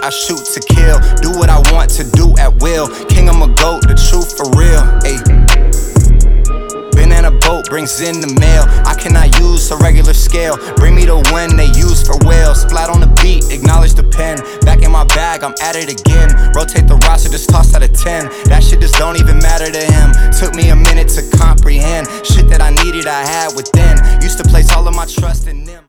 I shoot to kill. Do what I want to do at will. King, I'm a goat, the truth for real. Ayy. Been in a boat, brings in the mail. I cannot use a regular scale. Bring me the wind they use for whales. Splat on the beat, acknowledge the pen. Back in my bag, I'm at it again. Rotate the roster, just toss out a 10. That shit just don't even matter to him. Took me a minute to comprehend. Shit that I needed, I had within. Used to place all of my trust in them.